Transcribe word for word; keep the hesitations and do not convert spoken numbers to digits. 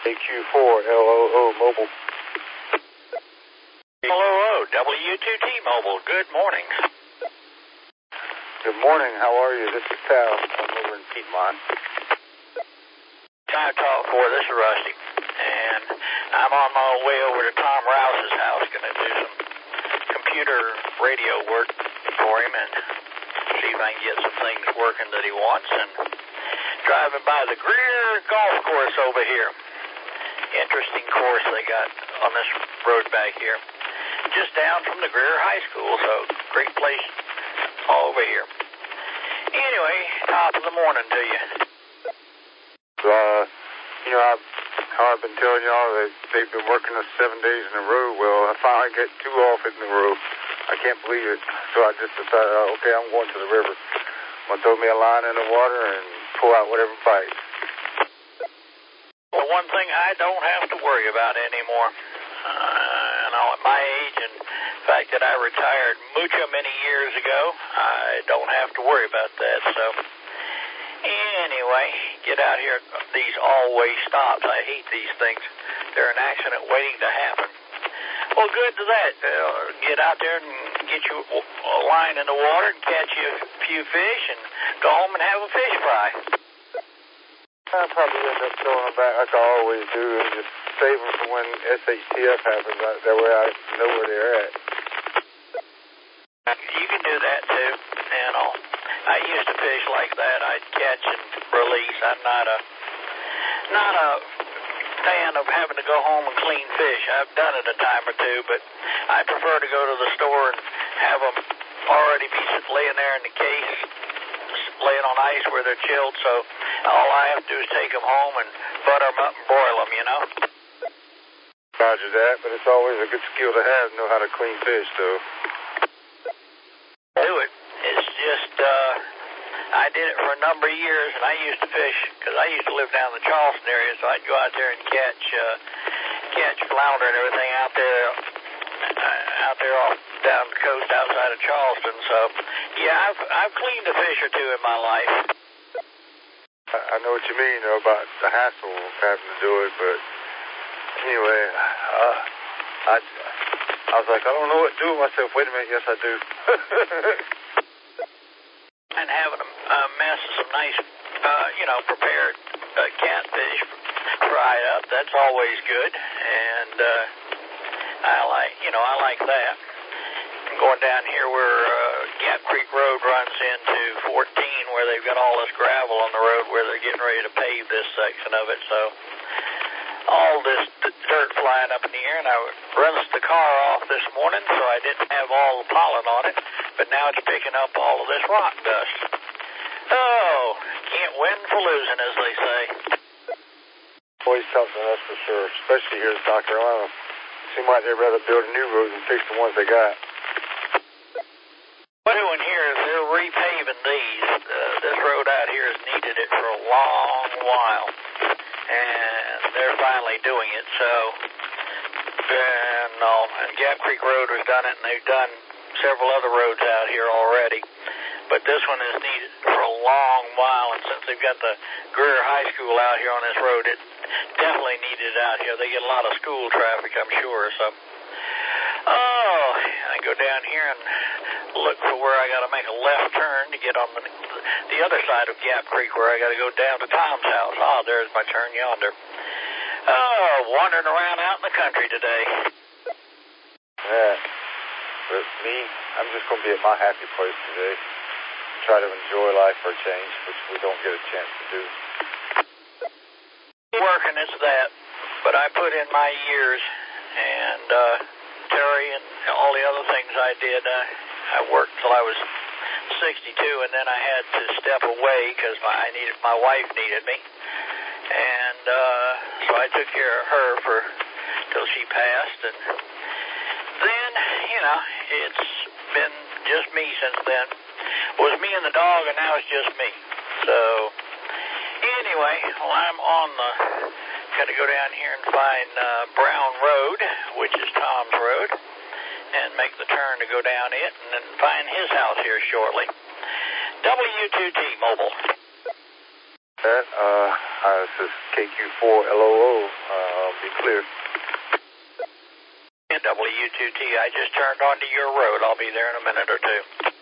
A Q four L O O Mobile. L O O, W two T Mobile, good morning. Good morning, how are you? This is Tal. I'm over in Piedmont. Time to talk for, this is Rusty. And I'm on my way over to Tom Rouse's house, going to do some computer radio work for him and see if I can get some things working that he wants. And driving by the Greer Golf Course over here. Interesting course they got on this road back here. Just down from the Greer High School, so great place all over here. Anyway, top of the morning to you. Uh, you know, I've, how I've been telling y'all that they've been working us seven days in a row. Well, I finally got two off in a row. I can't believe it. So I just decided, uh, okay, I'm going to the river. I'm going to throw me a line in the water and pull out whatever bites. Well, one thing I don't have to worry about anymore. Uh, you know, at my age and the fact that I retired mucho many years ago, I don't have to worry about that. So, anyway, get out here. These always stops. I hate these things. They're an accident waiting to happen. Well, good to that. Uh, get out there and get you a line in the water and catch you a few fish and go home and have a fish fry. I'll probably end up throwing them back like I always do and just save them for when S H T F happens. That way I know where they're at. You can do that too. You know, I used to fish like that. I'd catch and release. I'm not a not a fan of having to go home and clean fish. I've done it a time or two, but I prefer to go to the store and have them already be laying there in the case, laying on ice where they're chilled, so all I have to do is take them home and butter them up and broil them, you know? Roger that, but it's always a good skill to have, know how to clean fish, though. Do it. It's just, uh, I did it for a number of years, and I used to fish, because I used to live down in the Charleston area, so I'd go out there and catch, uh, catch flounder and everything out there, uh, out there off down the coast outside of Charleston, so, yeah, I've, I've cleaned a fish or two in my life. I know what you mean, though, about the hassle of having to do it, but anyway, uh, I, I was like, I don't know what to do with myself. Wait a minute, yes, I do. And having a, a mess of some nice, uh, you know, prepared uh, catfish fried up, that's always good, and uh, I like, you know, I like that. Going down here where uh, Gap Creek Road runs into fourteen, where they've got all this gravel on the road where they're getting ready to pave this section of it. So all this dirt flying up in the air, and I rinsed the car off this morning, so I didn't have all the pollen on it, but now it's picking up all of this rock dust. Oh, can't win for losing, as they say. Always something, that's for sure, especially here in South Carolina. Seems like they'd rather build a new road than fix the ones they got. What we're doing here is they're repaving these. Uh, this road out here has needed it for a long while, and they're finally doing it. So, and, no, and Gap Creek Road has done it, and they've done several other roads out here already. But this one is needed for a long while, and since they've got the Greer High School out here on this road, it definitely needed it out here. They get a lot of school traffic, I'm sure. So, oh, I go down here and look for where I got to make a left turn to get on the, the other side of Gap Creek, where I got to go down to Tom's house. Oh, there's my turn yonder. Oh, wandering around out in the country today. Yeah, but me, I'm just going to be at my happy place today. Try to enjoy life for a change, which we don't get a chance to do. Working, it's that, but I put in my years, and uh, Terry and all the other things I did, I, I worked till I was sixty-two, and then I had to step away because my, I needed, my wife needed me, and uh, so I took care of her for till she passed, and then, you know, it's been just me since then. It was me and the dog, and now it's just me. So, anyway, well, I'm on the, got to go down here and find uh, Brown Road, which is Tom's Road, and make the turn to go down it, and then find his house here shortly. W two T Mobile. That, uh, uh, this is K Q four L O O. Uh, be clear. W two T, I just turned onto your road. I'll be there in a minute or two.